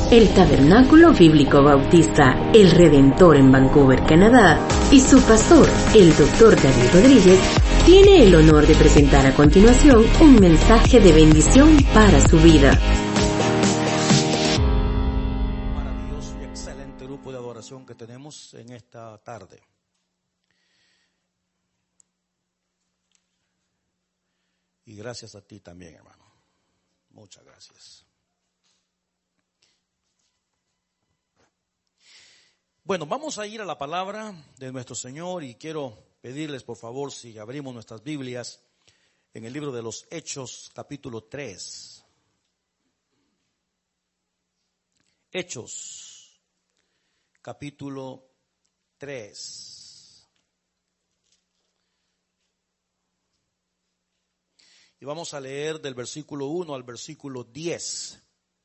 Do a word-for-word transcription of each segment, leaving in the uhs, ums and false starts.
el Tabernáculo Bíblico Bautista El Redentor en Vancouver, Canadá, y su pastor, el doctor David Rodríguez, tiene el honor de presentar a continuación un mensaje de bendición para su vida. Maravilloso y excelente grupo de adoración que tenemos en esta tarde. Y gracias a ti también, hermano. Muchas gracias. Bueno, vamos a ir a la palabra de nuestro Señor y quiero pedirles, por favor, si abrimos nuestras Biblias en el libro de los Hechos, capítulo tres. Hechos, capítulo tres. Y vamos a leer del versículo uno al versículo diez.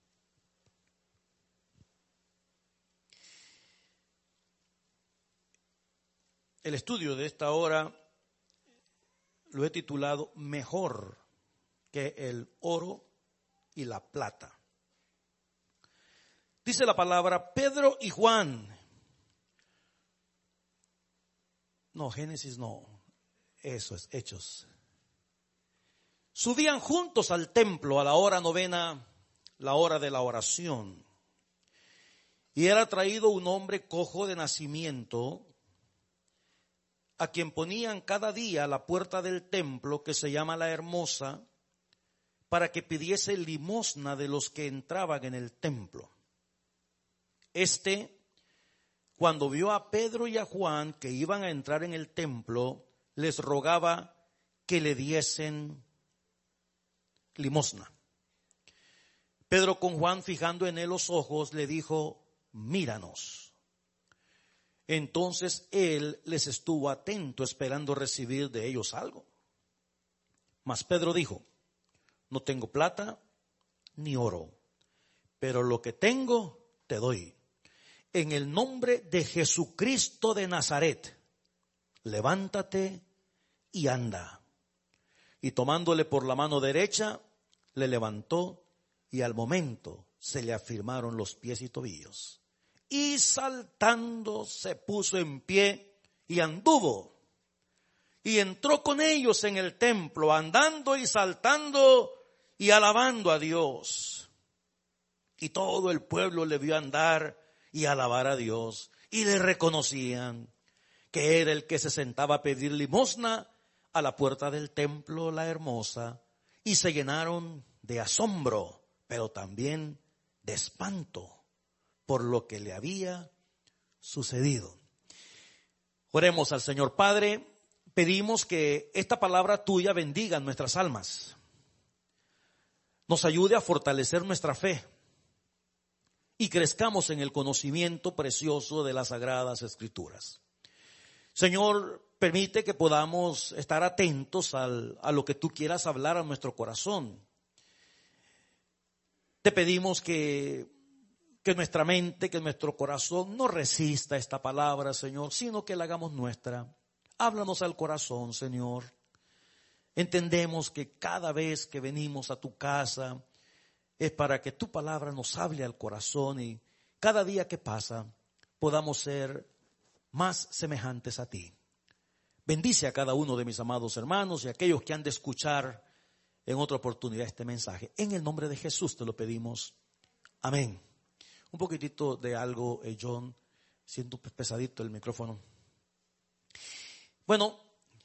El estudio de esta hora lo he titulado Mejor que el oro y la plata. Dice la palabra, Pedro y Juan. No, Génesis no. Eso es, Hechos. Subían juntos al templo a la hora novena, la hora de la oración. Y era traído un hombre cojo de nacimiento, a quien ponían cada día a la puerta del templo, que se llama La Hermosa, para que pidiese limosna de los que entraban en el templo. Este, cuando vio a Pedro y a Juan que iban a entrar en el templo, les rogaba que le diesen limosna. Pedro, con Juan fijando en él los ojos, le dijo, míranos. Entonces él les estuvo atento, esperando recibir de ellos algo. Mas Pedro dijo, no tengo plata ni oro, pero lo que tengo te doy. En el nombre de Jesucristo de Nazaret, levántate y anda. Y tomándole por la mano derecha, le levantó y al momento se le afirmaron los pies y tobillos. Y saltando se puso en pie y anduvo. Y entró con ellos en el templo, andando y saltando y alabando a Dios. Y todo el pueblo le vio andar y alabar a Dios. Y le reconocían que era el que se sentaba a pedir limosna a la puerta del templo, La Hermosa. Y se llenaron de asombro, pero también de espanto por lo que le había sucedido. Oremos al Señor. Padre, pedimos que esta palabra tuya bendiga nuestras almas, nos ayude a fortalecer nuestra fe y crezcamos en el conocimiento precioso de las Sagradas Escrituras. Señor, permite que podamos estar atentos al, a lo que tú quieras hablar a nuestro corazón. Te pedimos que Que nuestra mente, que nuestro corazón no resista esta palabra, Señor, sino que la hagamos nuestra. Háblanos al corazón, Señor. Entendemos que cada vez que venimos a tu casa es para que tu palabra nos hable al corazón y cada día que pasa podamos ser más semejantes a ti. Bendice a cada uno de mis amados hermanos y a aquellos que han de escuchar en otra oportunidad este mensaje. En el nombre de Jesús te lo pedimos. Amén. Un poquitito de algo, eh, John. Siento pesadito el micrófono. Bueno,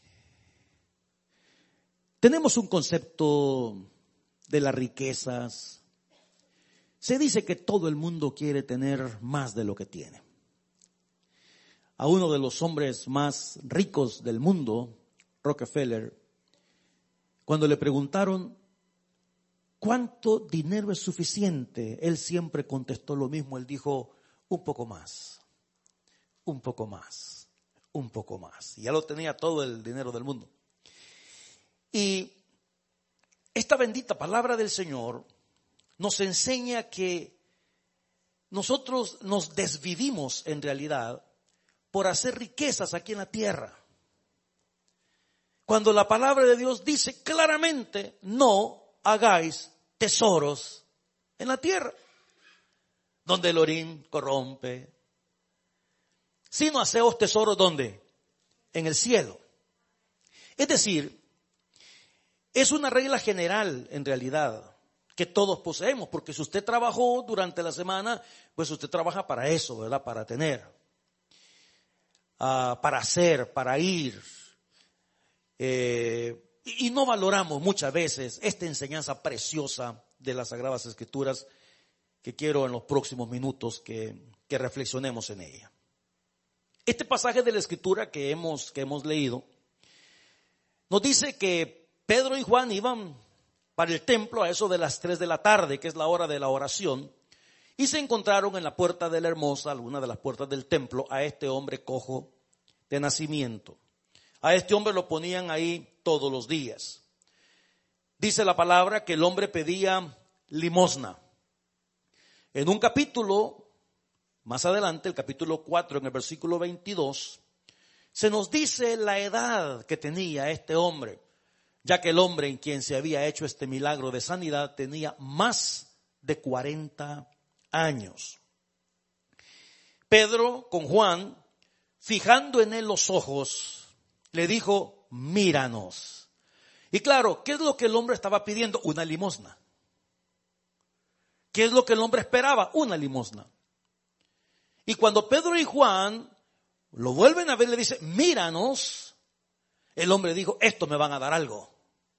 tenemos un concepto de las riquezas. Se dice que todo el mundo quiere tener más de lo que tiene. A uno de los hombres más ricos del mundo, Rockefeller, cuando le preguntaron ¿cuánto dinero es suficiente? Él siempre contestó lo mismo. Él dijo, un poco más, un poco más, un poco más. Y ya lo tenía todo el dinero del mundo. Y esta bendita palabra del Señor nos enseña que nosotros nos desvivimos en realidad por hacer riquezas aquí en la tierra. Cuando la palabra de Dios dice claramente, no hagáis tesoros en la tierra. donde el orín corrompe, sino haceos tesoros, ¿dónde? En el cielo. Es decir, es una regla general en realidad que todos poseemos, porque si usted trabajó durante la semana, pues usted trabaja para eso, ¿verdad? Para tener, uh, para hacer, para ir. Eh, y, y no valoramos muchas veces esta enseñanza preciosa de las Sagradas Escrituras, que quiero en los próximos minutos que, que reflexionemos en ella. Este pasaje de la Escritura que hemos, que hemos leído nos dice que Pedro y Juan iban para el templo a eso de las tres de la tarde, que es la hora de la oración, y se encontraron en la puerta de la Hermosa, alguna de las puertas del templo, a este hombre cojo de nacimiento. A este hombre lo ponían ahí todos los días. Dice la palabra que el hombre pedía limosna. En un capítulo, más adelante, el capítulo cuatro, en el versículo veintidós, se nos dice la edad que tenía este hombre, ya que el hombre en quien se había hecho este milagro de sanidad tenía más de cuarenta años. Pedro, con Juan, fijando en él los ojos, le dijo, míranos. Y claro, ¿qué es lo que el hombre estaba pidiendo? Una limosna. ¿Qué es lo que el hombre esperaba? Una limosna. Y cuando Pedro y Juan lo vuelven a ver, le dice, míranos, el hombre dijo, esto me van a dar algo.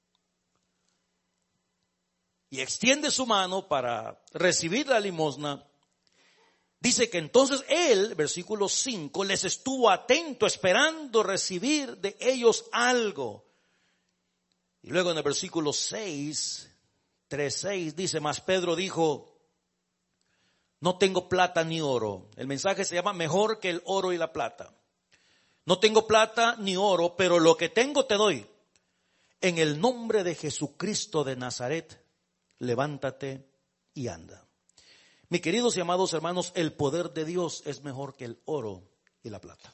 Y extiende su mano para recibir la limosna. Dice que entonces él, versículo cinco, les estuvo atento esperando recibir de ellos algo. Y luego en el versículo seis, tres, seis dice, mas Pedro dijo, no tengo plata ni oro. El mensaje se llama mejor que el oro y la plata. No tengo plata ni oro, pero lo que tengo te doy. En el nombre de Jesucristo de Nazaret, levántate y anda. Mis queridos y amados hermanos, el poder de Dios es mejor que el oro y la plata.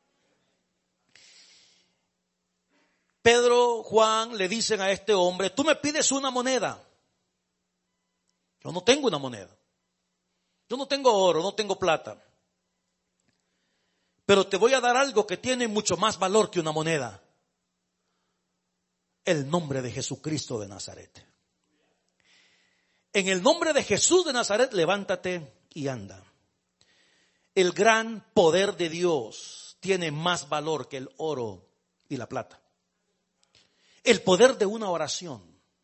Pedro, Juan le dicen a este hombre, tú me pides una moneda. Yo no tengo una moneda. Yo no tengo oro, no tengo plata. Pero te voy a dar algo que tiene mucho más valor que una moneda. El nombre de Jesucristo de Nazaret. En el nombre de Jesús de Nazaret, levántate y anda. El gran poder de Dios tiene más valor que el oro y la plata. El poder de una oración.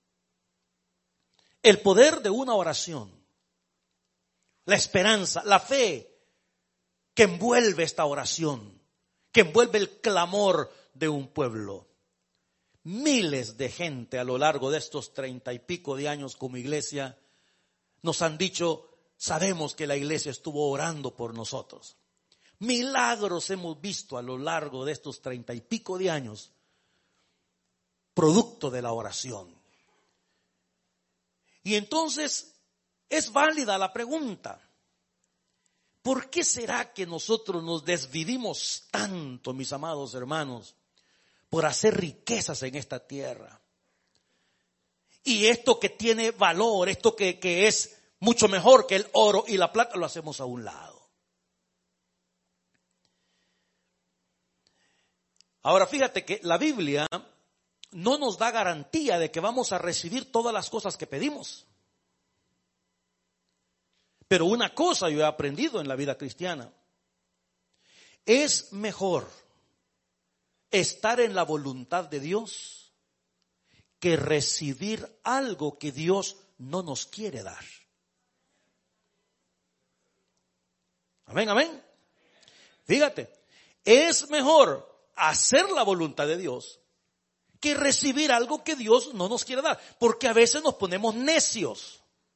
El poder de una oración. La esperanza, la fe que envuelve esta oración, que envuelve el clamor de un pueblo. Miles de gente a lo largo de estos treinta y pico de años como iglesia nos han dicho, sabemos que la iglesia estuvo orando por nosotros. Milagros hemos visto a lo largo de estos treinta y pico de años, producto de la oración. Y entonces es válida la pregunta, ¿por qué será que nosotros nos desvivimos tanto, mis amados hermanos, por hacer riquezas en esta tierra? Y esto que tiene valor, esto que, que es mucho mejor que el oro y la plata, lo hacemos a un lado. Ahora fíjate que la Biblia no nos da garantía de que vamos a recibir todas las cosas que pedimos. Pero una cosa yo he aprendido en la vida cristiana. Es mejor estar en la voluntad de Dios que recibir algo que Dios no nos quiere dar. Amén, amén. Fíjate, es mejor hacer la voluntad de Dios que recibir algo que Dios no nos quiere dar. Porque a veces nos ponemos necios.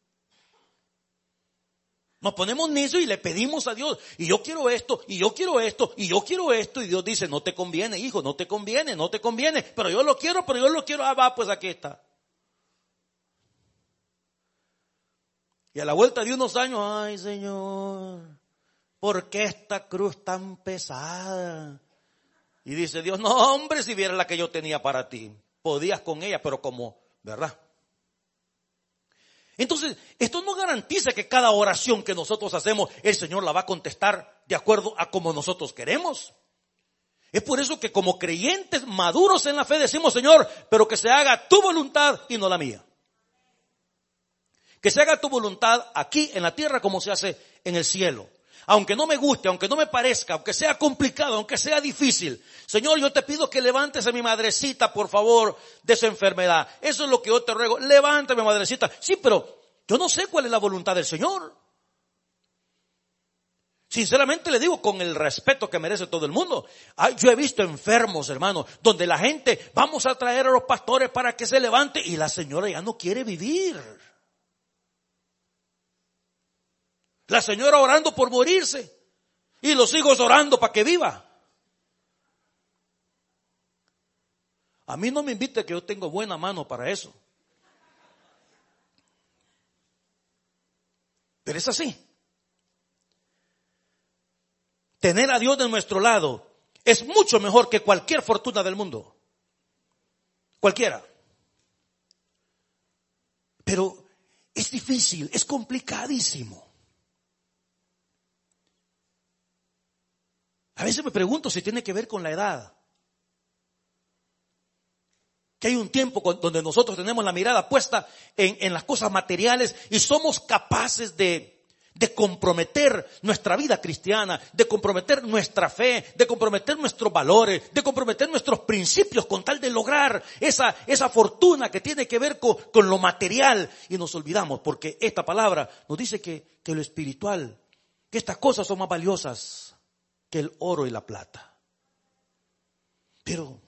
Nos ponemos necios y le pedimos a Dios, y yo quiero esto, y yo quiero esto, y yo quiero esto, y Dios dice, no te conviene, hijo, no te conviene, no te conviene, pero yo lo quiero, pero yo lo quiero, ah, va, pues aquí está. Y a la vuelta de unos años, ay Señor, ¿por qué esta cruz tan pesada? Y dice Dios, no hombre, si vieras la que yo tenía para ti, podías con ella, pero como, ¿verdad? Entonces, esto no garantiza que cada oración que nosotros hacemos, el Señor la va a contestar de acuerdo a como nosotros queremos. Es por eso que como creyentes maduros en la fe decimos, Señor, pero que se haga tu voluntad y no la mía. Que se haga tu voluntad aquí en la tierra como se hace en el cielo. Aunque no me guste, aunque no me parezca, aunque sea complicado, aunque sea difícil. Señor, yo te pido que levantes a mi madrecita, por favor, de su enfermedad. Eso es lo que yo te ruego. Levántame, madrecita. Sí, pero yo no sé cuál es la voluntad del Señor. Sinceramente le digo, con el respeto que merece todo el mundo. Ay, yo he visto enfermos, hermanos, donde la gente, vamos a traer a los pastores para que se levante y la señora ya no quiere vivir. La señora orando por morirse y los hijos orando para que viva. A mí no me invite que yo tengo buena mano para eso. Pero es así. Tener a Dios de nuestro lado es mucho mejor que cualquier fortuna del mundo. Cualquiera. Pero es difícil, es complicadísimo. A veces me pregunto si tiene que ver con la edad. Que hay un tiempo donde nosotros tenemos la mirada puesta en, en las cosas materiales y somos capaces de, de comprometer nuestra vida cristiana, de comprometer nuestra fe, de comprometer nuestros valores, de comprometer nuestros principios con tal de lograr esa, esa fortuna que tiene que ver con, con lo material. Y nos olvidamos porque esta palabra nos dice que, que lo espiritual, que estas cosas son más valiosas que el oro y la plata. Pero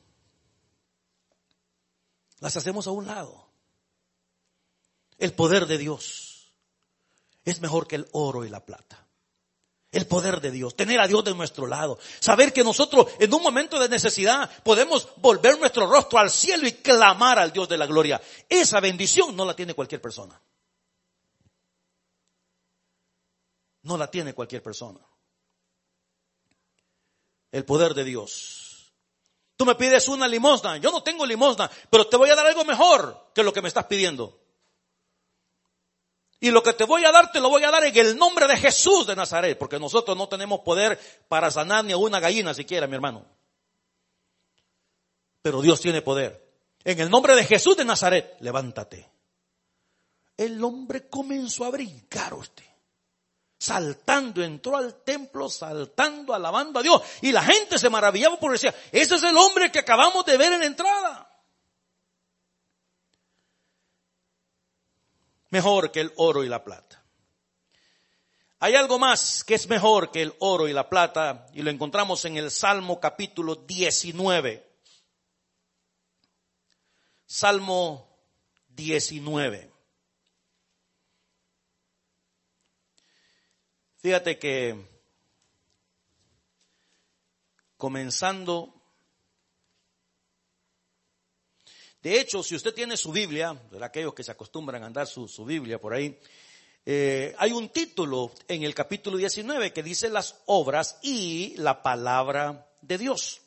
las hacemos a un lado. El poder de Dios es mejor que el oro y la plata. El poder de Dios, tener a Dios de nuestro lado, saber que nosotros en un momento de necesidad podemos volver nuestro rostro al cielo y clamar al Dios de la gloria. Esa bendición no la tiene cualquier persona. No la tiene cualquier persona. El poder de Dios. Tú me pides una limosna. Yo no tengo limosna, pero te voy a dar algo mejor que lo que me estás pidiendo. Y lo que te voy a dar, te lo voy a dar en el nombre de Jesús de Nazaret. Porque nosotros no tenemos poder para sanar ni a una gallina siquiera, mi hermano. Pero Dios tiene poder. En el nombre de Jesús de Nazaret, levántate. El hombre comenzó a brincar usted. Saltando, entró al templo, saltando, alabando a Dios. Y la gente se maravillaba porque decía, ese es el hombre que acabamos de ver en la entrada. Mejor que el oro y la plata. Hay algo más que es mejor que el oro y la plata, y lo encontramos en el Salmo capítulo diecinueve. Salmo diecinueve. Fíjate que comenzando, de hecho, si usted tiene su Biblia, de aquellos que se acostumbran a andar su, su Biblia por ahí, eh, hay un título en el capítulo diecinueve que dice las obras y la palabra de Dios.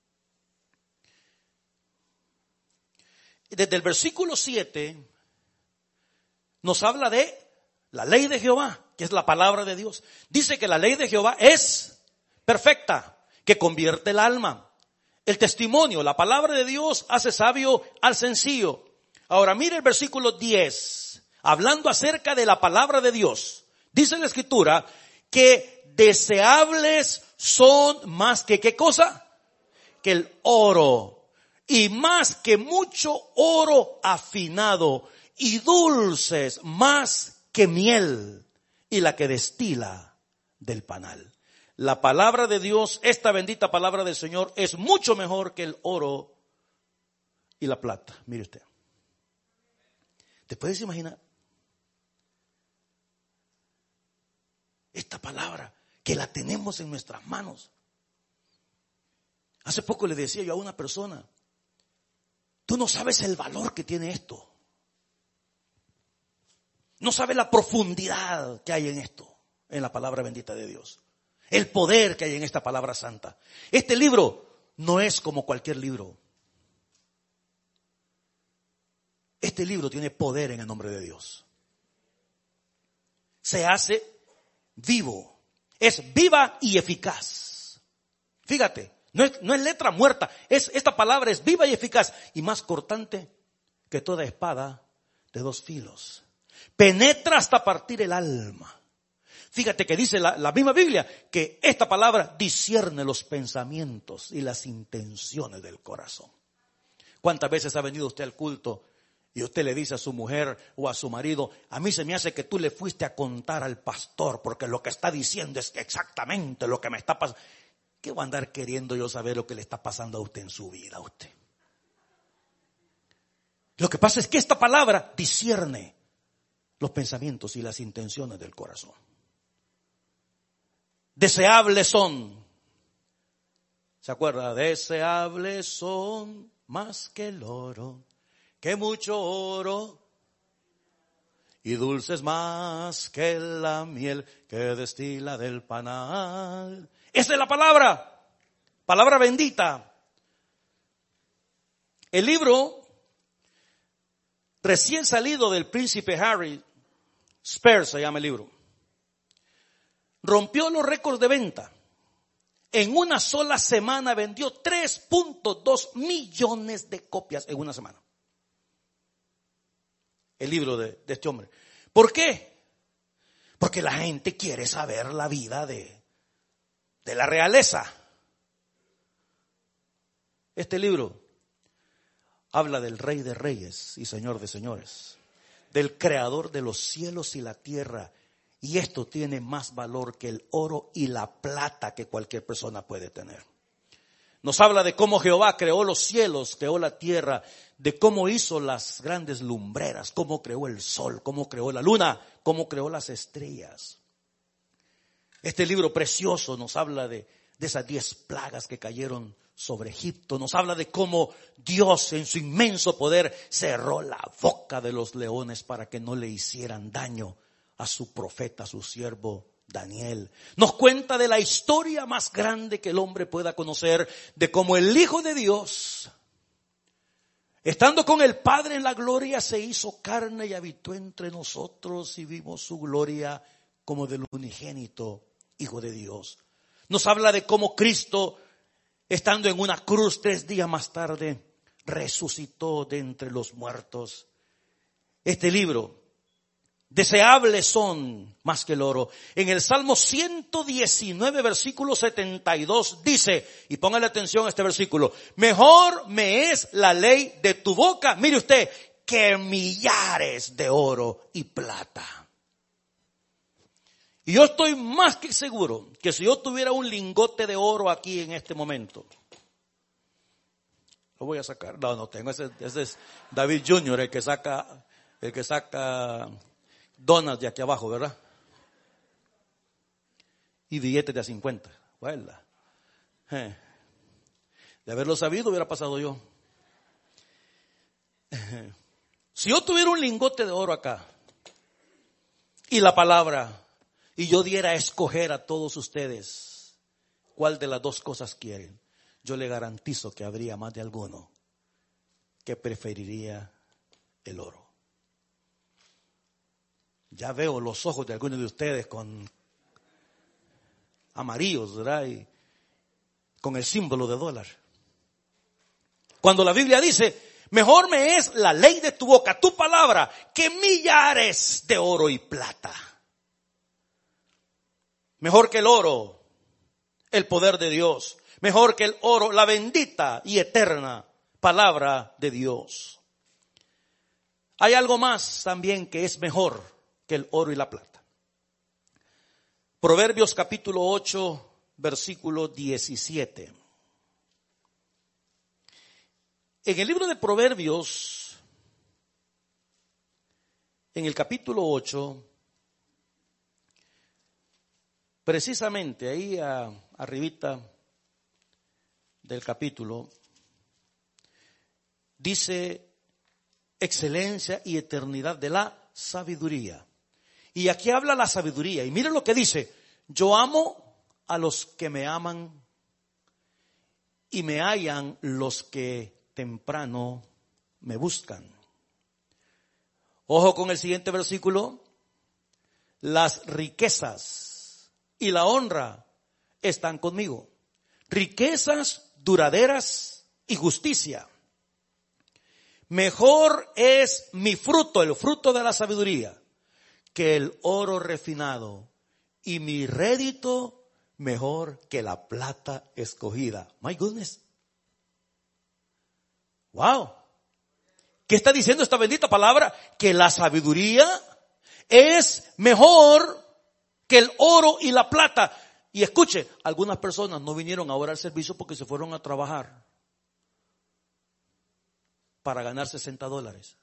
Desde el versículo siete nos habla de la ley de Jehová, que es la palabra de Dios. Dice que la ley de Jehová es perfecta, que convierte el alma. El testimonio, la palabra de Dios hace sabio al sencillo. Ahora mire el versículo diez, hablando acerca de la palabra de Dios. Dice la Escritura que deseables son más que ¿qué cosa? Que el oro, y más que mucho oro afinado, y dulces más que miel y la que destila del panal. La palabra de Dios, esta bendita palabra del Señor, es mucho mejor que el oro y la plata. Mire usted. ¿Te puedes imaginar? Esta palabra que la tenemos en nuestras manos. Hace poco le decía yo a una persona, tú no sabes el valor que tiene esto. No sabe la profundidad que hay en esto, en la palabra bendita de Dios. El poder que hay en esta palabra santa. Este libro no es como cualquier libro. Este libro tiene poder en el nombre de Dios. se hace vivo. Es viva y eficaz. Fíjate, no es, no es letra muerta. Es, esta palabra es viva y eficaz y más cortante que toda espada de dos filos. Penetra hasta partir el alma. Fíjate que dice la, la misma Biblia que esta palabra discierne los pensamientos y las intenciones del corazón. ¿Cuántas veces ha venido usted al culto y usted le dice a su mujer o a su marido, a mí se me hace que tú le fuiste a contar al pastor porque lo que está diciendo es exactamente lo que me está pasando? ¿Qué va a andar queriendo yo saber lo que le está pasando a usted en su vida a usted? Lo que pasa es que esta palabra discierne los pensamientos y las intenciones del corazón. Deseables son, ¿se acuerda? Deseables son más que el oro, que mucho oro, y dulces más que la miel que destila del panal. Esa es la palabra, palabra bendita. El libro recién salido del príncipe Harry, Spears se llama el libro, rompió los récords de venta. En una sola semana vendió tres punto dos millones de copias en una semana. El libro de, de este hombre. ¿Por qué? Porque la gente quiere saber la vida de, de la realeza. Este libro habla del Rey de Reyes y Señor de Señores, del Creador de los cielos y la tierra. Y esto tiene más valor que el oro y la plata que cualquier persona puede tener. Nos habla de cómo Jehová creó los cielos, creó la tierra, de cómo hizo las grandes lumbreras, cómo creó el sol, cómo creó la luna, cómo creó las estrellas. Este libro precioso nos habla de, de esas diez plagas que cayeron sobre Egipto. Nos habla de cómo Dios en su inmenso poder cerró la boca de los leones para que no le hicieran daño a su profeta, a su siervo Daniel. Nos cuenta de la historia más grande que el hombre pueda conocer, de cómo el Hijo de Dios, estando con el Padre en la gloria, se hizo carne y habitó entre nosotros y vimos su gloria como del unigénito Hijo de Dios. Nos habla de cómo Cristo, estando en una cruz tres días más tarde, resucitó de entre los muertos. Este libro, deseables son más que el oro. En el Salmo ciento diecinueve, versículo setenta y dos, dice, y póngale atención a este versículo, mejor me es la ley de tu boca, mire usted, que millares de oro y plata. Y yo estoy más que seguro que si yo tuviera un lingote de oro aquí en este momento, lo voy a sacar. No, no tengo. Ese, ese es David junior, el que saca, el que saca donas de aquí abajo, ¿verdad? Y billetes de a cincuenta. Bueno, eh. De haberlo sabido hubiera pasado yo. Eh. Si yo tuviera un lingote de oro acá y la palabra, y yo diera a escoger a todos ustedes cuál de las dos cosas quieren, yo le garantizo que habría más de alguno que preferiría el oro. Ya veo los ojos de algunos de ustedes con amarillos, ¿verdad? Y con el símbolo de dólar. Cuando la Biblia dice, mejor me es la ley de tu boca, tu palabra, que millares de oro y plata. Mejor que el oro, el poder de Dios. Mejor que el oro, la bendita y eterna palabra de Dios. Hay algo más también que es mejor que el oro y la plata. Proverbios capítulo ocho, versículo diecisiete. En el libro de Proverbios, en el capítulo ocho, precisamente ahí a, arribita del capítulo, dice excelencia y eternidad de la sabiduría. Y aquí habla la sabiduría. Y miren lo que dice. Yo amo a los que me aman y me hallan los que temprano me buscan. Ojo con el siguiente versículo. las riquezas y la honra están conmigo. Riquezas duraderas y justicia. Mejor es mi fruto, el fruto de la sabiduría, que el oro refinado, y mi rédito mejor que la plata escogida. My goodness. Wow. ¿Qué está diciendo esta bendita palabra? Que la sabiduría es mejor que el oro y la plata. Y escuche, algunas personas no vinieron ahora al servicio porque se fueron a trabajar para ganar sesenta dólares,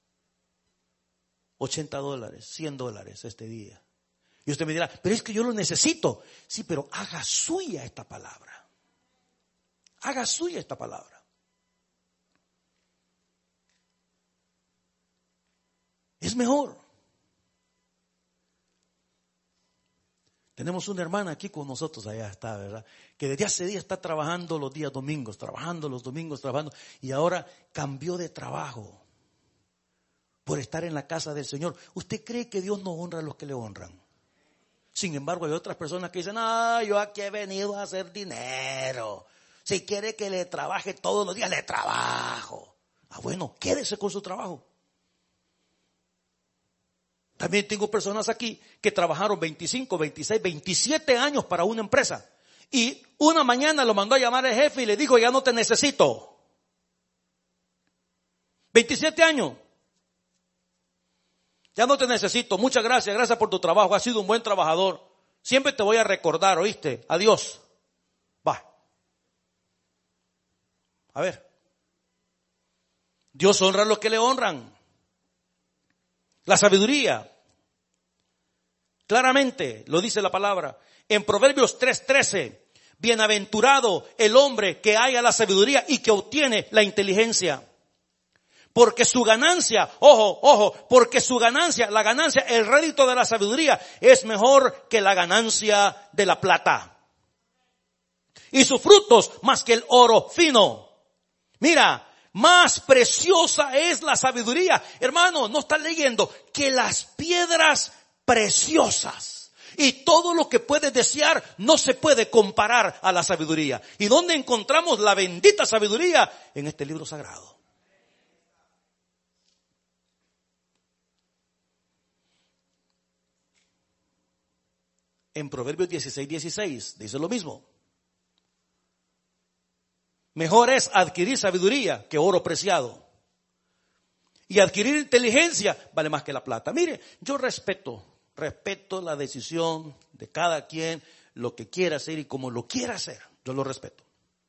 ochenta dólares, cien dólares este día. Y usted me dirá, pero es que yo lo necesito. Sí, pero haga suya esta palabra. Haga suya esta palabra. Es mejor. Tenemos una hermana aquí con nosotros, allá está, ¿verdad? Que desde hace días está trabajando los días domingos, trabajando los domingos, trabajando. Y ahora cambió de trabajo por estar en la casa del Señor. ¿Usted cree que Dios no honra a los que le honran? Sin embargo, hay otras personas que dicen, ah, yo aquí he venido a hacer dinero. Si quiere que le trabaje todos los días, le trabajo. Ah, bueno, quédese con su trabajo. También tengo personas aquí que trabajaron veinticinco, veintiséis, veintisiete años para una empresa. Y una mañana lo mandó a llamar el jefe y le dijo, ya no te necesito. veintisiete años. Ya no te necesito. Muchas gracias. Gracias por tu trabajo. Has sido un buen trabajador. Siempre te voy a recordar, ¿oíste? Adiós. Va. A ver. Dios honra a los que le honran. La sabiduría. Claramente lo dice la palabra. En Proverbios tres trece. Bienaventurado el hombre que haya la sabiduría y que obtiene la inteligencia. Porque su ganancia, ojo, ojo, porque su ganancia, la ganancia, el rédito de la sabiduría es mejor que la ganancia de la plata. Y sus frutos más que el oro fino. Mira, más preciosa es la sabiduría. Hermano, no está leyendo que las piedras preciosas y todo lo que puedes desear no se puede comparar a la sabiduría. ¿Y dónde encontramos la bendita sabiduría? En este libro sagrado. En Proverbios dieciséis dieciséis dice lo mismo. Mejor es adquirir sabiduría que oro preciado. Y adquirir inteligencia vale más que la plata. Mire, yo respeto, respeto la decisión de cada quien, lo que quiera hacer y como lo quiera hacer. Yo lo respeto.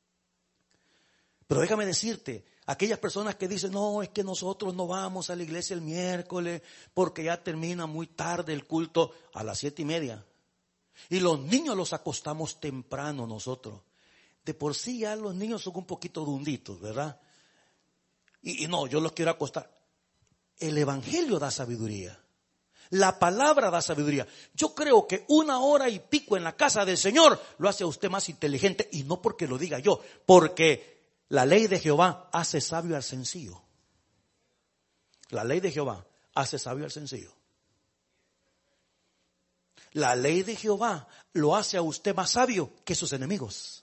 Pero déjame decirte, aquellas personas que dicen, no, es que nosotros no vamos a la iglesia el miércoles porque ya termina muy tarde el culto a las siete y media. Y los niños los acostamos temprano nosotros. De por sí ya los niños son un poquito dunditos, ¿verdad? Y, y no, yo los quiero acostar. El evangelio da sabiduría. La palabra da sabiduría. Yo creo que una hora y pico en la casa del Señor lo hace a usted más inteligente. Y no porque lo diga yo, porque la ley de Jehová hace sabio al sencillo. La ley de Jehová hace sabio al sencillo. La ley de Jehová lo hace a usted más sabio que sus enemigos.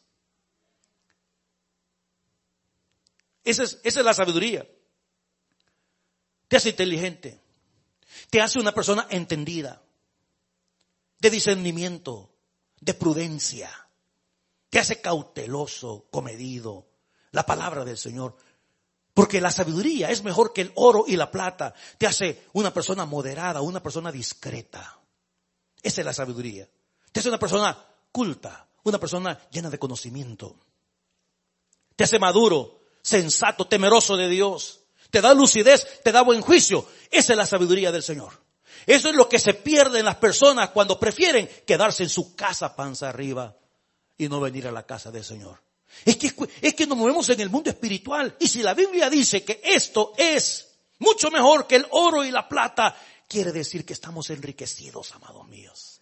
Esa es, esa es la sabiduría. Te hace inteligente. Te hace una persona entendida. De discernimiento. De prudencia. Te hace cauteloso, comedido. La palabra del Señor. Porque la sabiduría es mejor que el oro y la plata. Te hace una persona moderada, una persona discreta. Esa es la sabiduría. Te hace una persona culta, una persona llena de conocimiento. Te hace maduro, sensato, temeroso de Dios. Te da lucidez, te da buen juicio. Esa es la sabiduría del Señor. Eso es lo que se pierde en las personas cuando prefieren quedarse en su casa panza arriba y no venir a la casa del Señor. Es que, es que nos movemos en el mundo espiritual. Y si la Biblia dice que esto es mucho mejor que el oro y la plata, quiere decir que estamos enriquecidos, amados míos.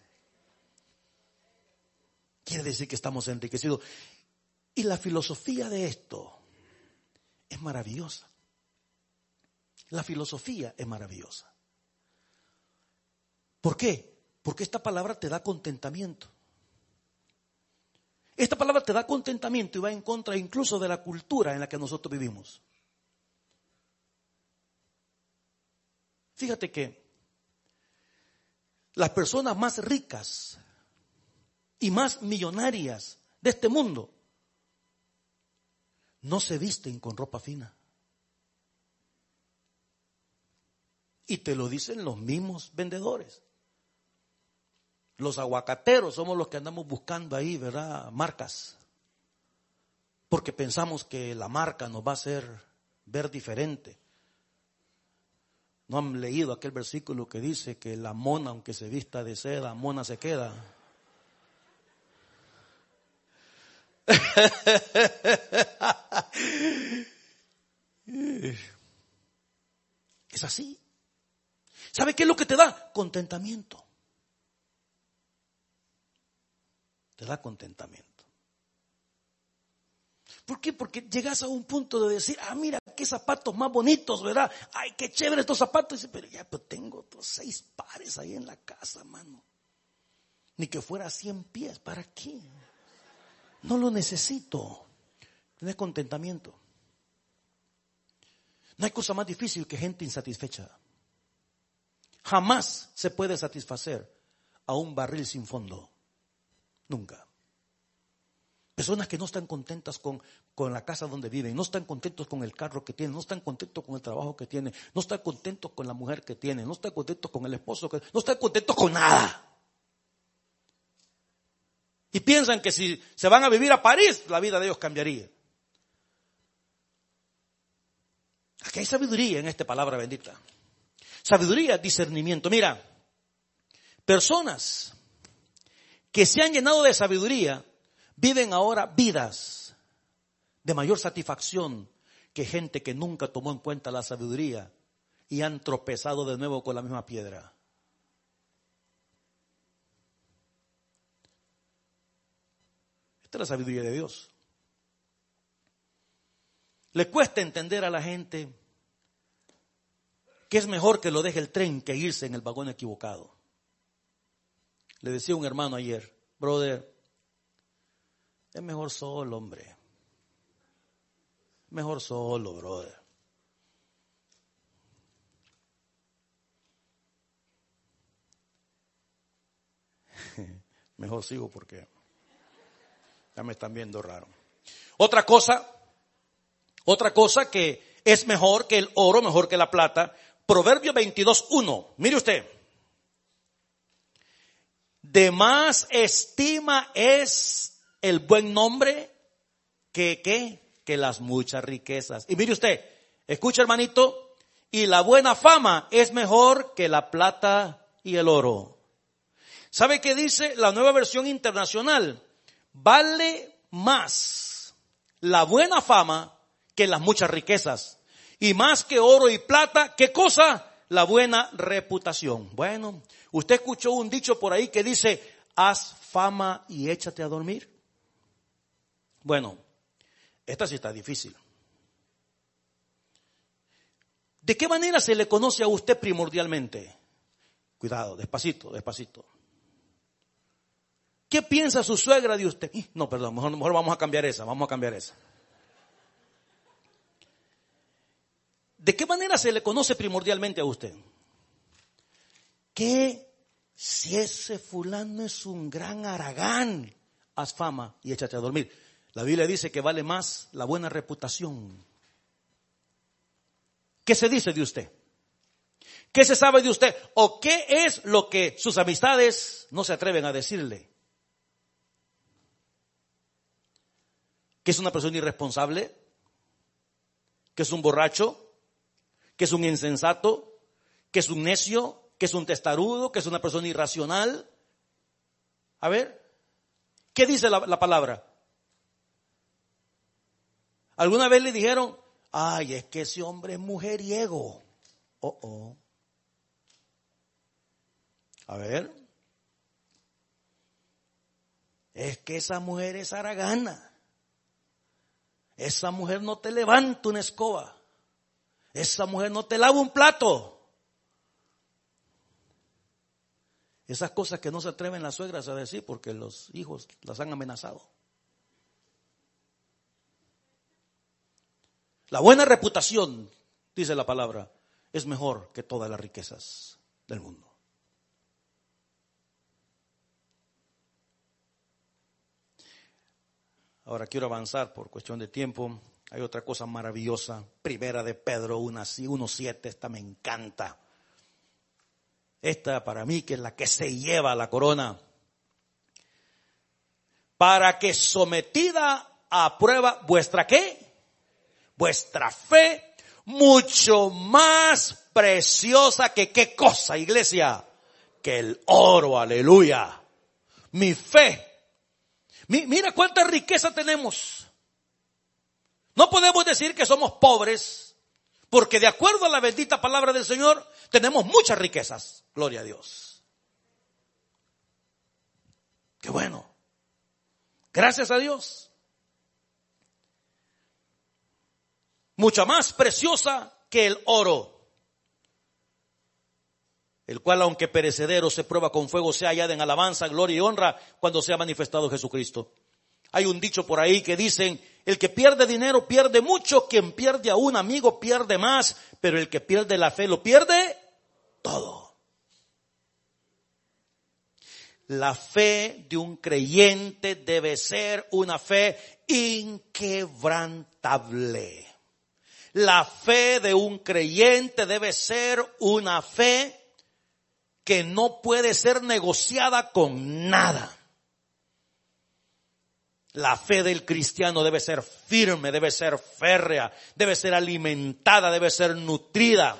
Quiere decir que estamos enriquecidos. Y la filosofía de esto es maravillosa. La filosofía es maravillosa. ¿Por qué? Porque esta palabra te da contentamiento. Esta palabra te da contentamiento y va en contra incluso de la cultura en la que nosotros vivimos. Fíjate que las personas más ricas y más millonarias de este mundo no se visten con ropa fina. Y te lo dicen los mismos vendedores. Los aguacateros somos los que andamos buscando ahí, ¿verdad? Marcas. Porque pensamos que la marca nos va a hacer ver diferente. ¿No han leído aquel versículo que dice que la mona, aunque se vista de seda, mona se queda? Es así. ¿Sabe qué es lo que te da? Contentamiento. Te da contentamiento. ¿Por qué? Porque llegas a un punto de decir, ah, mira, qué zapatos más bonitos, ¿verdad? Ay, qué chévere estos zapatos. Dice, pero ya, pues tengo otros seis pares ahí en la casa, mano. Ni que fuera cien pies, ¿para qué? No lo necesito. Tienes contentamiento. No hay cosa más difícil que gente insatisfecha. Jamás se puede satisfacer a un barril sin fondo. Nunca. Personas que no están contentas con, con la casa donde viven, no están contentos con el carro que tienen, no están contentos con el trabajo que tienen, no están contentos con la mujer que tienen, no están contentos con el esposo, que, no están contentos con nada. Y piensan que si se van a vivir a París, la vida de ellos cambiaría. Aquí hay sabiduría en esta palabra bendita. Sabiduría, discernimiento. Mira, personas que se han llenado de sabiduría viven ahora vidas de mayor satisfacción que gente que nunca tomó en cuenta la sabiduría y han tropezado de nuevo con la misma piedra. Esta es la sabiduría de Dios. Le cuesta entender a la gente que es mejor que lo deje el tren que irse en el vagón equivocado. Le decía un hermano ayer, brother, es mejor solo, hombre. Mejor solo, brother. Mejor sigo porque ya me están viendo raro. Otra cosa, otra cosa que es mejor que el oro, mejor que la plata. Proverbio veintidós uno. Mire usted. De más estima es el buen nombre que, ¿qué? Que las muchas riquezas. Y mire usted, escucha hermanito, y la buena fama es mejor que la plata y el oro. ¿Sabe qué dice la Nueva Versión Internacional? Vale más la buena fama que las muchas riquezas. Y más que oro y plata, ¿qué cosa? La buena reputación. Bueno, usted escuchó un dicho por ahí que dice, haz fama y échate a dormir. Bueno, esta sí está difícil. ¿De qué manera se le conoce a usted primordialmente? Cuidado, despacito, despacito. ¿Qué piensa su suegra de usted? No, perdón, mejor, mejor vamos a cambiar esa, vamos a cambiar esa. ¿De qué manera se le conoce primordialmente a usted? Que si ese fulano es un gran haragán, haz fama y échate a dormir. La Biblia dice que vale más la buena reputación. ¿Qué se dice de usted? ¿Qué se sabe de usted? ¿O qué es lo que sus amistades no se atreven a decirle? ¿Que es una persona irresponsable? ¿Que es un borracho? ¿Que es un insensato? ¿Que es un necio? ¿Que es un testarudo? ¿Que es una persona irracional? A ver, ¿qué dice la, la palabra? ¿Alguna vez le dijeron, ay, es que ese hombre es mujeriego? Oh, oh. A ver. Es que esa mujer es haragana. Esa mujer no te levanta una escoba. Esa mujer no te lava un plato. Esas cosas que no se atreven las suegras a decir porque los hijos las han amenazado. La buena reputación, dice la palabra, es mejor que todas las riquezas del mundo. Ahora quiero avanzar por cuestión de tiempo. Hay otra cosa maravillosa. Primera de Pedro uno siete, esta me encanta. Esta para mí que es la que se lleva la corona. Para que sometida a prueba vuestra ¿qué? Vuestra fe, mucho más preciosa que qué cosa, iglesia, que el oro, aleluya. Mi fe. Mi, mira cuánta riqueza tenemos. No podemos decir que somos pobres, porque de acuerdo a la bendita palabra del Señor, tenemos muchas riquezas. Gloria a Dios. Qué bueno. Gracias a Dios. Mucha más preciosa que el oro, el cual aunque perecedero se prueba con fuego, sea hallada en alabanza, gloria y honra cuando sea manifestado Jesucristo. Hay un dicho por ahí que dicen, el que pierde dinero pierde mucho, quien pierde a un amigo pierde más, pero el que pierde la fe lo pierde todo. La fe de un creyente debe ser una fe inquebrantable. La fe de un creyente debe ser una fe que no puede ser negociada con nada. La fe del cristiano debe ser firme, debe ser férrea, debe ser alimentada, debe ser nutrida.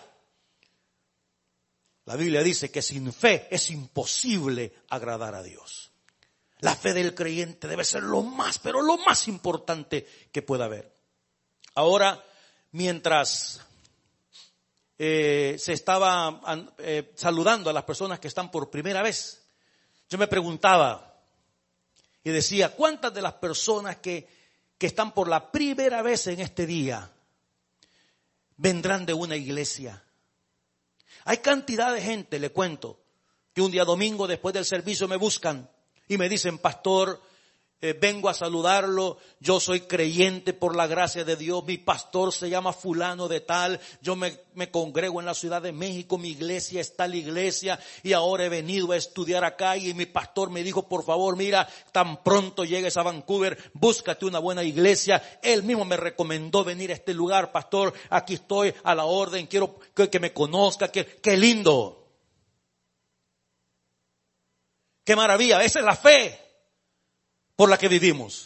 La Biblia dice que sin fe es imposible agradar a Dios. La fe del creyente debe ser lo más, pero lo más importante que pueda haber. Ahora, mientras eh, se estaba eh, saludando a las personas que están por primera vez, yo me preguntaba y decía, ¿cuántas de las personas que, que están por la primera vez en este día vendrán de una iglesia? Hay cantidad de gente, le cuento, que un día domingo después del servicio me buscan y me dicen, pastor, Eh, vengo a saludarlo, yo soy creyente por la gracia de Dios, mi pastor se llama fulano de tal, yo me, me congrego en la Ciudad de México, mi iglesia es tal iglesia y ahora he venido a estudiar acá y mi pastor me dijo, por favor, mira, tan pronto llegues a Vancouver, búscate una buena iglesia. Él mismo me recomendó venir a este lugar, pastor, aquí estoy a la orden, quiero que, que me conozca, que, qué lindo. Qué maravilla, esa es la fe por la que vivimos.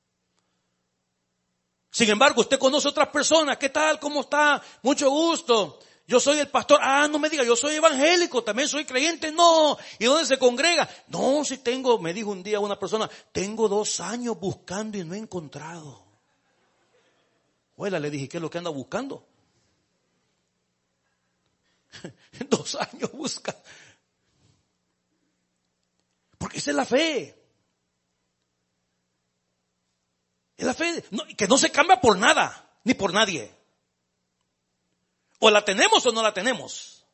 Sin embargo, usted conoce otras personas. ¿Qué tal? ¿Cómo está? Mucho gusto. Yo soy el pastor. Ah, no me diga, yo soy evangélico, también soy creyente. No. ¿Y dónde se congrega? No, si tengo, me dijo un día una persona, tengo dos años buscando y no he encontrado. Oiga, le dije, ¿qué es lo que anda buscando? Dos años busca. Porque esa es la fe. Es la fe no, que no se cambia por nada, ni por nadie. O la tenemos o no la tenemos.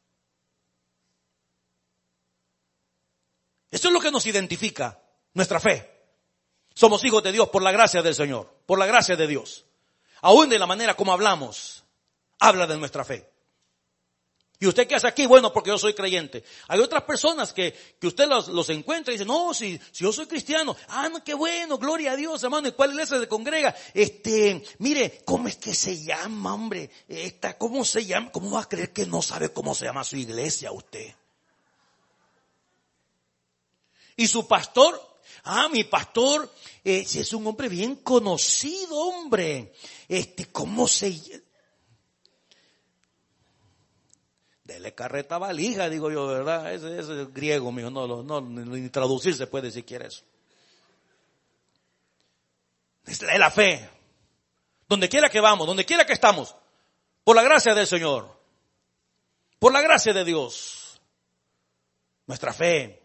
Eso es lo que nos identifica, nuestra fe. Somos hijos de Dios por la gracia del Señor, por la gracia de Dios. Aún de la manera como hablamos, habla de nuestra fe. ¿Y usted qué hace aquí? Bueno, porque yo soy creyente. Hay otras personas que, que usted los, los encuentra y dice, no, si, si yo soy cristiano. Ah, no, qué bueno, gloria a Dios, hermano. ¿En cuál iglesia se congrega? Este, mire, ¿cómo es que se llama, hombre? Esta, ¿cómo se llama? ¿Cómo va a creer que no sabe cómo se llama su iglesia usted? ¿Y su pastor? Ah, mi pastor, eh, si es un hombre bien conocido, hombre. Este, ¿cómo se llama? Dele carreta valija, digo yo, ¿verdad? Ese, ese es griego, mío, no, no, no, ni traducir se puede si quiere eso. Es la, es la fe. Donde quiera que vamos, donde quiera que estamos, por la gracia del Señor, por la gracia de Dios, nuestra fe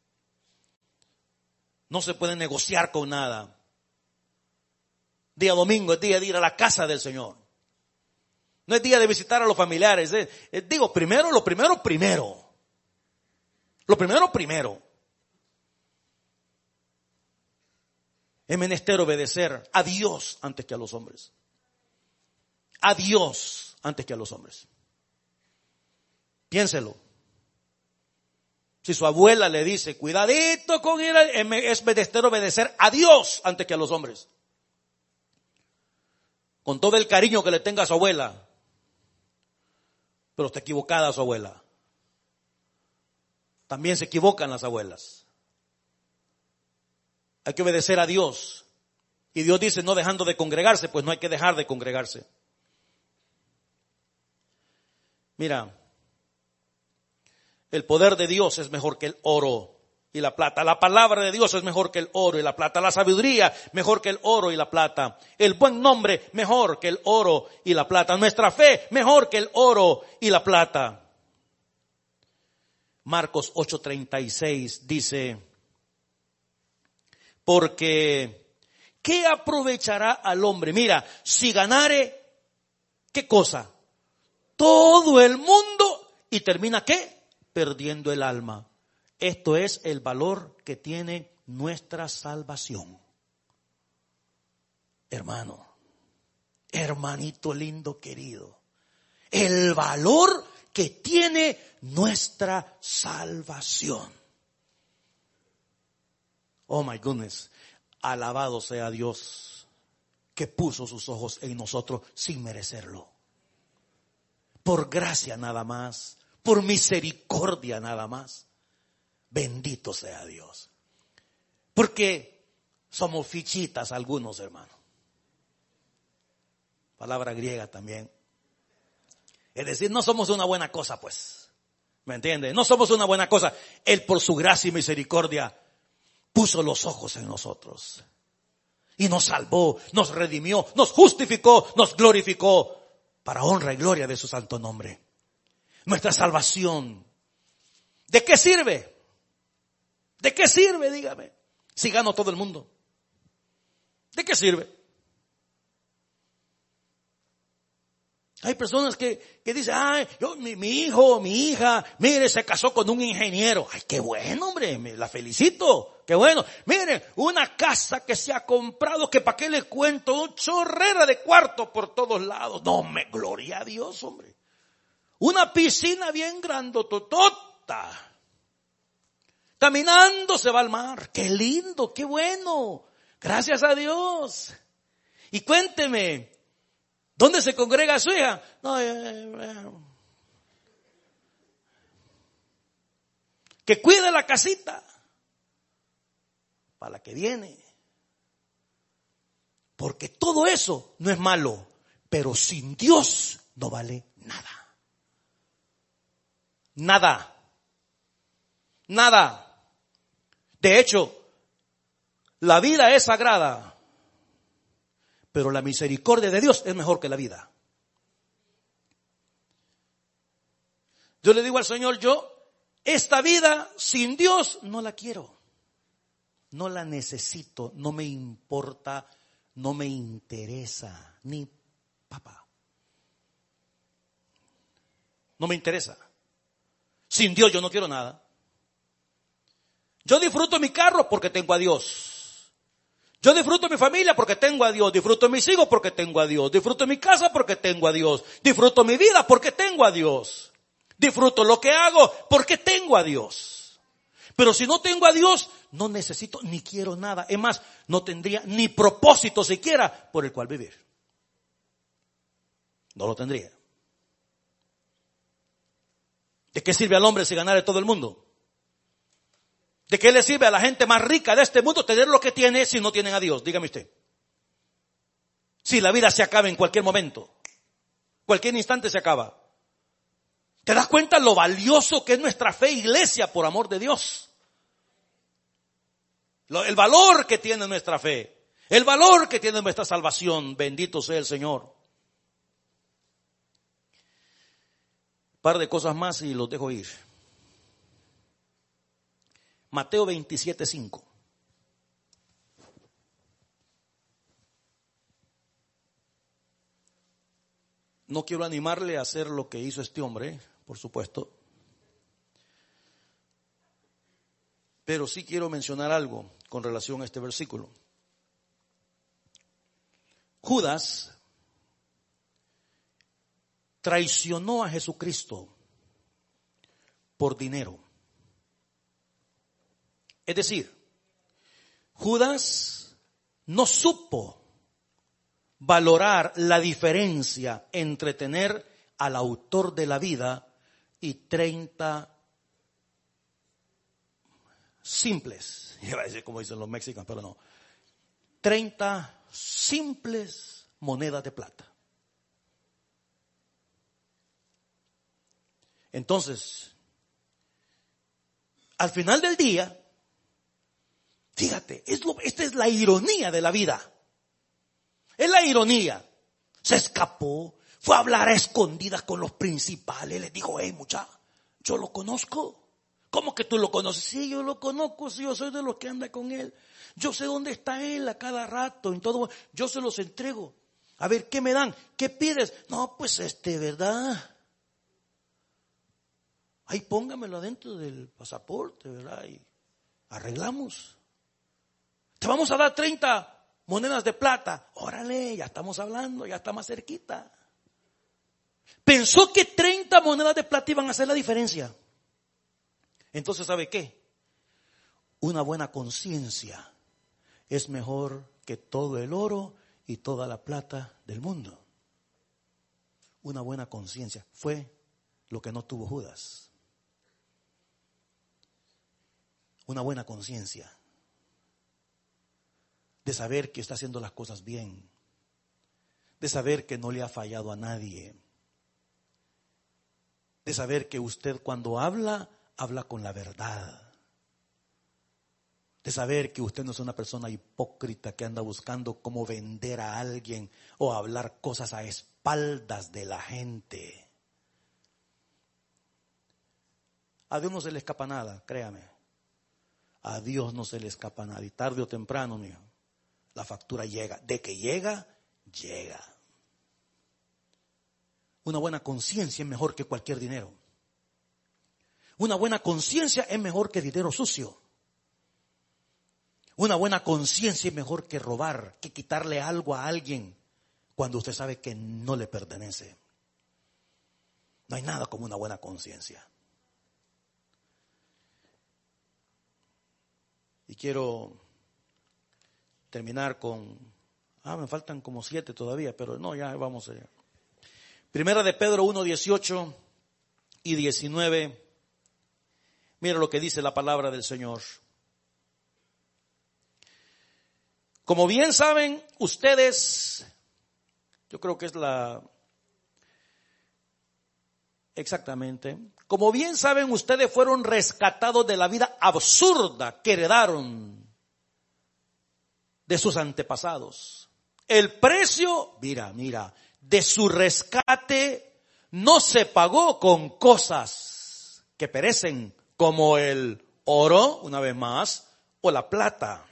no se puede negociar con nada. Día domingo es día de ir a la casa del Señor. No es día de visitar a los familiares. Eh, eh, digo, primero, lo primero, primero. Lo primero, primero. Es menester obedecer a Dios antes que a los hombres. A Dios antes que a los hombres. Piénselo. Si su abuela le dice, cuidadito con ir, a... es menester obedecer a Dios antes que a los hombres. Con todo el cariño que le tenga a su abuela. Pero está equivocada su abuela. También se equivocan las abuelas. Hay que obedecer a Dios. Y Dios dice, no dejando de congregarse, pues no hay que dejar de congregarse. Mira, el poder de Dios es mejor que el oro y la plata. La palabra de Dios es mejor que el oro y la plata. La sabiduría mejor que el oro y la plata. El buen nombre mejor que el oro y la plata. Nuestra fe mejor que el oro y la plata. Marcos ocho treinta y seis dice, porque ¿qué aprovechará al hombre? Mira, si ganare, ¿qué cosa? Todo el mundo y termina ¿qué? Perdiendo el alma. Esto es el valor que tiene nuestra salvación. Hermano, hermanito lindo querido, el valor que tiene nuestra salvación. Oh my goodness, alabado sea Dios que puso sus ojos en nosotros sin merecerlo. Por gracia nada más, por misericordia nada más. Bendito sea Dios. Porque somos fichitas algunos, hermanos. Palabra griega también. Es decir, no somos una buena cosa, pues. ¿Me entiende? No somos una buena cosa. Él por su gracia y misericordia puso los ojos en nosotros. Y nos salvó, nos redimió, nos justificó, nos glorificó. Para honra y gloria de su santo nombre. Nuestra salvación. ¿De qué sirve? ¿De qué sirve, dígame? Si gano todo el mundo. ¿De qué sirve? Hay personas que, que dicen, ay, yo, mi, mi hijo, mi hija, mire, se casó con un ingeniero. Ay, qué bueno, hombre, me la felicito. Qué bueno. Mire, una casa que se ha comprado, que para qué le cuento, un chorrera de cuarto por todos lados. No, me gloria a Dios, hombre. Una piscina bien grandototota. Caminando se va al mar. Qué lindo, qué bueno. Gracias a Dios. Y cuénteme, ¿dónde se congrega su hija? No, eh, eh, que cuide la casita para la que viene. Porque todo eso no es malo, pero sin Dios no vale nada. Nada. Nada. De hecho, la vida es sagrada, pero la misericordia de Dios es mejor que la vida. Yo le digo al Señor, yo esta vida sin Dios no la quiero. No la necesito, no me importa, no me interesa, ni papá. No me interesa. Sin Dios yo no quiero nada. Yo disfruto mi carro porque tengo a Dios. Yo disfruto mi familia porque tengo a Dios. Disfruto mis hijos porque tengo a Dios. Disfruto mi casa porque tengo a Dios. Disfruto mi vida porque tengo a Dios. Disfruto lo que hago porque tengo a Dios. Pero si no tengo a Dios, no necesito ni quiero nada. Es más, no tendría ni propósito siquiera por el cual vivir. No lo tendría. ¿De qué sirve al hombre si ganare todo el mundo? ¿De qué le sirve a la gente más rica de este mundo tener lo que tiene si no tienen a Dios? Dígame usted. Si la vida se acaba en cualquier momento, cualquier instante se acaba. ¿Te das cuenta lo valioso que es nuestra fe, iglesia, por amor de Dios? El valor que tiene nuestra fe, el valor que tiene nuestra salvación. Bendito sea el Señor. Un par de cosas más y los dejo ir. Mateo veintisiete cinco. No quiero animarle a hacer lo que hizo este hombre, por supuesto. Pero sí quiero mencionar algo con relación a este versículo. Judas traicionó a Jesucristo por dinero. Es decir, Judas no supo valorar la diferencia entre tener al autor de la vida y treinta simples, iba a decir como dicen los mexicanos, pero no, treinta simples monedas de plata. Entonces, al final del día, fíjate, es lo, esta es la ironía de la vida. Es la ironía. Se escapó, fue a hablar a escondidas con los principales. Les dijo, hey muchacho, yo lo conozco. ¿Cómo que tú lo conoces? Sí, yo lo conozco, sí, yo soy de los que anda con él. Yo sé dónde está él a cada rato, en todo. Yo se los entrego. A ver, ¿qué me dan? ¿Qué pides? No, pues este, ¿verdad? Ahí póngamelo adentro del pasaporte, ¿verdad? Y arreglamos. Te vamos a dar treinta monedas de plata. Órale, ya estamos hablando, ya está más cerquita. Pensó que treinta monedas de plata iban a hacer la diferencia. Entonces, ¿sabe qué? Una buena conciencia es mejor que todo el oro y toda la plata del mundo. Una buena conciencia fue lo que no tuvo Judas. Una buena conciencia de saber que está haciendo las cosas bien, de saber que no le ha fallado a nadie, de saber que usted cuando habla, habla con la verdad, de saber que usted no es una persona hipócrita que anda buscando cómo vender a alguien o hablar cosas a espaldas de la gente. A Dios no se le escapa nada, créame. A Dios no se le escapa nada. Y tarde o temprano, mijo, la factura llega. De que llega, llega. Una buena conciencia es mejor que cualquier dinero. Una buena conciencia es mejor que dinero sucio. Una buena conciencia es mejor que robar, que quitarle algo a alguien cuando usted sabe que no le pertenece. No hay nada como una buena conciencia. Y quiero terminar con, ah, me faltan como siete todavía, pero no, ya vamos allá. Primera de Pedro uno, dieciocho y diecinueve. Mira lo que dice la palabra del Señor. Como bien saben ustedes, yo creo que es la, exactamente, como bien saben ustedes fueron rescatados de la vida absurda que heredaron de sus antepasados. El precio, mira, mira, de su rescate no se pagó con cosas que perecen como el oro, una vez más, o la plata,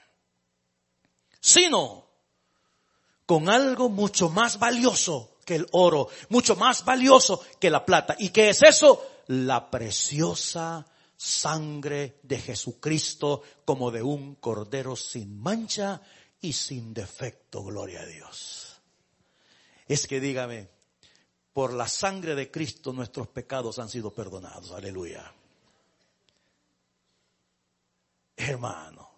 sino con algo mucho más valioso que el oro, mucho más valioso que la plata. ¿Y qué es eso? La preciosa sangre de Jesucristo, como de un cordero sin mancha y sin defecto, gloria a Dios. Es que dígame, por la sangre de Cristo nuestros pecados han sido perdonados, aleluya. Hermano,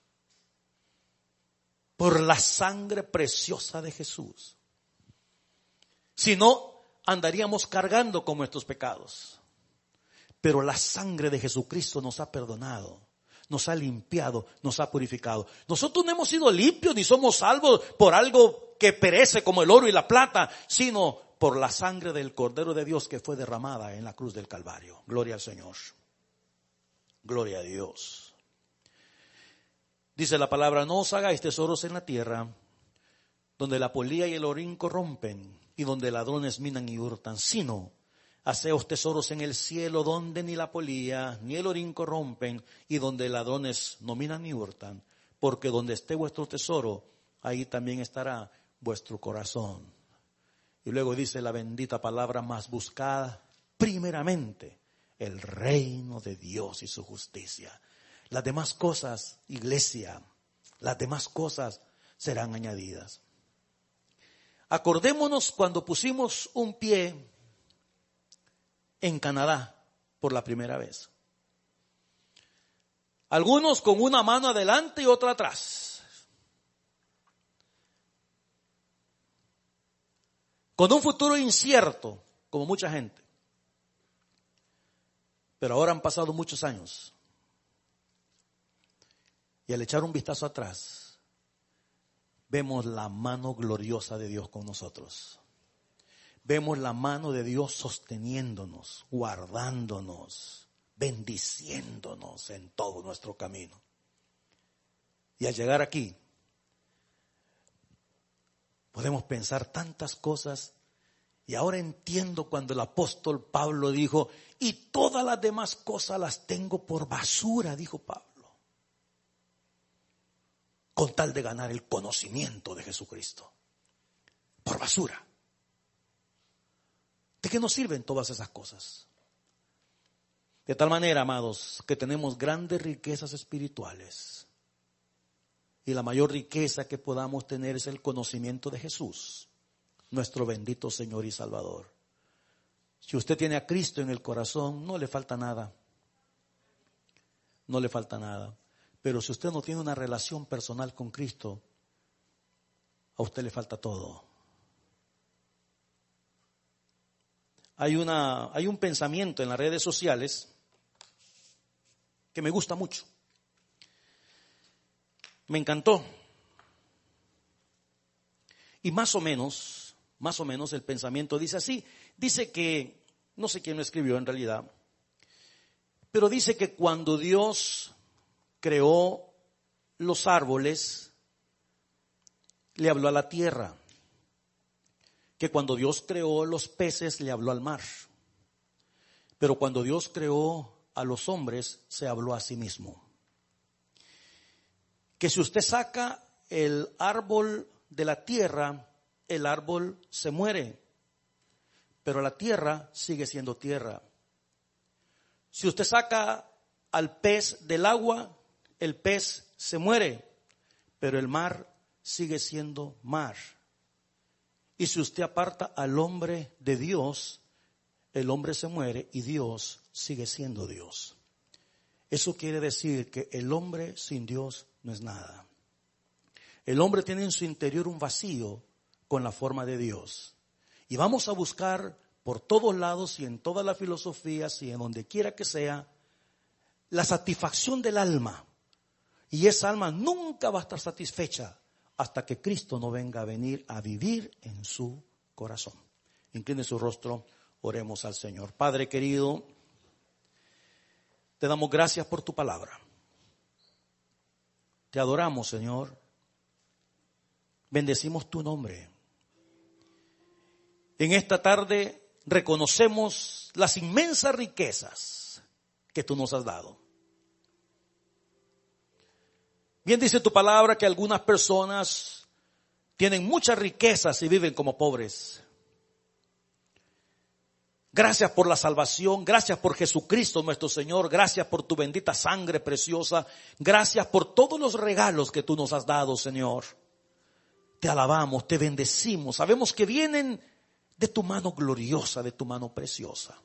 por la sangre preciosa de Jesús. Si no, andaríamos cargando con nuestros pecados. Pero la sangre de Jesucristo nos ha perdonado, nos ha limpiado, nos ha purificado. Nosotros no hemos sido limpios ni somos salvos por algo que perece como el oro y la plata, sino por la sangre del Cordero de Dios que fue derramada en la cruz del Calvario. Gloria al Señor. Gloria a Dios. Dice la palabra, no os hagáis tesoros en la tierra, donde la polilla y el orín corrompen, y donde ladrones minan y hurtan, sino haceos tesoros en el cielo, donde ni la polilla ni el orín corrompen, y donde ladrones no minan ni hurtan, porque donde esté vuestro tesoro, ahí también estará vuestro corazón. Y luego dice la bendita palabra, más buscada primeramente el reino de Dios y su justicia. Las demás cosas, iglesia, las demás cosas serán añadidas. Acordémonos cuando pusimos un pie en Canadá por la primera vez. Algunos con una mano adelante y otra atrás. Con un futuro incierto, como mucha gente. Pero ahora han pasado muchos años. Y al echar un vistazo atrás, vemos la mano gloriosa de Dios con nosotros. Vemos la mano de Dios sosteniéndonos, guardándonos, bendiciéndonos en todo nuestro camino. Y al llegar aquí, podemos pensar tantas cosas. Y ahora entiendo cuando el apóstol Pablo dijo, y todas las demás cosas las tengo por basura, dijo Pablo, con tal de ganar el conocimiento de Jesucristo. Por basura. ¿De qué nos sirven todas esas cosas? De tal manera, amados, que tenemos grandes riquezas espirituales. Y la mayor riqueza que podamos tener es el conocimiento de Jesús, nuestro bendito Señor y Salvador. Si usted tiene a Cristo en el corazón, no le falta nada. No le falta nada. Pero si usted no tiene una relación personal con Cristo, a usted le falta todo. Hay una, hay un pensamiento en las redes sociales que me gusta mucho. Me encantó. Y más o menos, más o menos el pensamiento dice así. Dice que, no sé quién lo escribió en realidad, pero dice que cuando Dios creó los árboles, le habló a la tierra. Que cuando Dios creó los peces, le habló al mar. Pero cuando Dios creó a los hombres, se habló a sí mismo. Que si usted saca el árbol de la tierra, el árbol se muere, pero la tierra sigue siendo tierra. Si usted saca al pez del agua, el pez se muere, pero el mar sigue siendo mar. Y si usted aparta al hombre de Dios, el hombre se muere y Dios sigue siendo Dios. Eso quiere decir que el hombre sin Dios no es nada. El hombre tiene en su interior un vacío con la forma de Dios. Y vamos a buscar por todos lados y en todas las filosofías y en donde quiera que sea, la satisfacción del alma. Y esa alma nunca va a estar satisfecha hasta que Cristo no venga a venir a vivir en su corazón. Incline su rostro, oremos al Señor. Padre querido, te damos gracias por tu palabra. Te adoramos, Señor. Bendecimos tu nombre. En esta tarde reconocemos las inmensas riquezas que tú nos has dado. Bien dice tu palabra que algunas personas tienen muchas riquezas y viven como pobres. Gracias por la salvación, gracias por Jesucristo nuestro Señor, gracias por tu bendita sangre preciosa, gracias por todos los regalos que tú nos has dado, Señor. Te alabamos, te bendecimos, sabemos que vienen de tu mano gloriosa, de tu mano preciosa.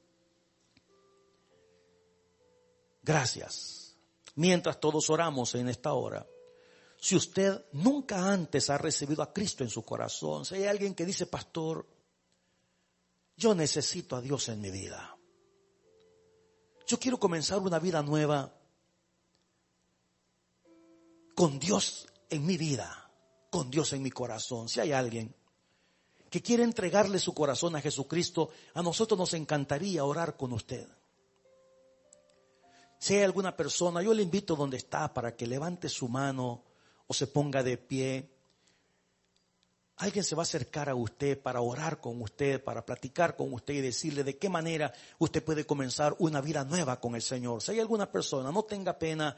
Gracias. Mientras todos oramos en esta hora, si usted nunca antes ha recibido a Cristo en su corazón, si hay alguien que dice, pastor, yo necesito a Dios en mi vida. Yo quiero comenzar una vida nueva con Dios en mi vida, con Dios en mi corazón. Si hay alguien que quiere entregarle su corazón a Jesucristo, a nosotros nos encantaría orar con usted. Si hay alguna persona, yo le invito donde está para que levante su mano o se ponga de pie. Alguien se va a acercar a usted para orar con usted, para platicar con usted y decirle de qué manera usted puede comenzar una vida nueva con el Señor. Si hay alguna persona, no tenga pena,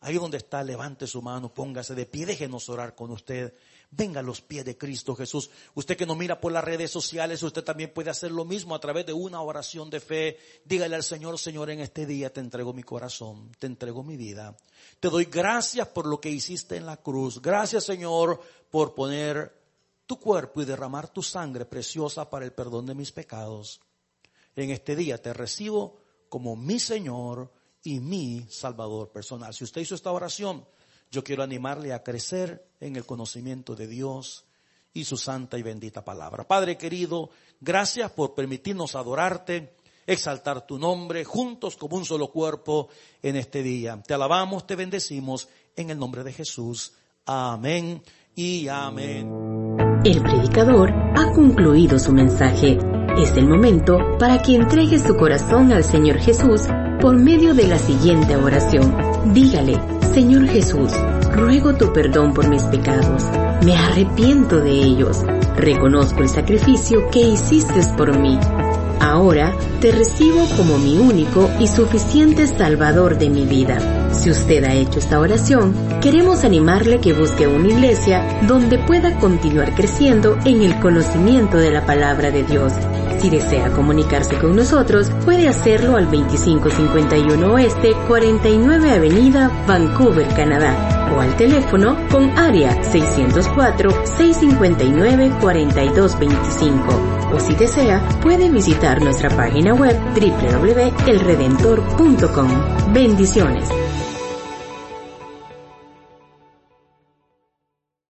Ahí donde está, levante su mano, póngase de pie, déjenos orar con usted. Venga a los pies de Cristo Jesús. Usted que nos mira por las redes sociales, usted también puede hacer lo mismo a través de una oración de fe. Dígale al Señor: Señor, en este día te entrego mi corazón, te entrego mi vida. Te doy gracias por lo que hiciste en la cruz. Gracias, Señor, por poner tu cuerpo y derramar tu sangre preciosa para el perdón de mis pecados. En este día te recibo como mi Señor y mi Salvador personal. Si usted hizo esta oración, yo quiero animarle a crecer en el conocimiento de Dios y su santa y bendita palabra. Padre querido, gracias por permitirnos adorarte, exaltar tu nombre, juntos como un solo cuerpo en este día. Te alabamos, te bendecimos en el nombre de Jesús. Amén y amén. El predicador ha concluido su mensaje. Es el momento para que entregue su corazón al Señor Jesús por medio de la siguiente oración. Dígale: Señor Jesús, ruego tu perdón por mis pecados. Me arrepiento de ellos. Reconozco el sacrificio que hiciste por mí. Ahora te recibo como mi único y suficiente Salvador de mi vida. Si usted ha hecho esta oración, queremos animarle que busque una iglesia donde pueda continuar creciendo en el conocimiento de la palabra de Dios. Si desea comunicarse con nosotros, puede hacerlo al veinticinco cincuenta y uno Oeste, cuarenta y nueve Avenida, Vancouver, Canadá, o al teléfono con área seiscientos cuatro, seiscientos cincuenta y nueve, cuarenta y dos veinticinco. O si desea, puede visitar nuestra página web doble u doble u doble u punto el redentor punto com. Bendiciones.